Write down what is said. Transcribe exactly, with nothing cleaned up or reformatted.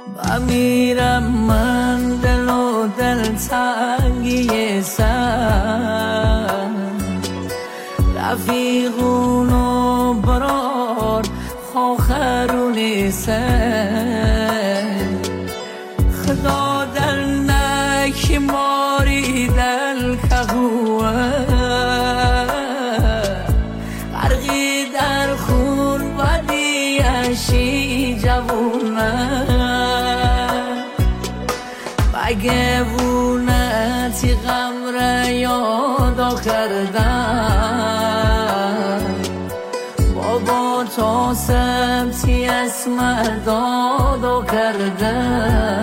و میرم من دل و دل تنگی سر رفیقون و برار خواخرونی سر خدا در نکی ماری دل کهوه غرقی در خون و دیشی جوونه مگه وونتی غم را یادا کردن بابا تا سمتی اسم دادا کردن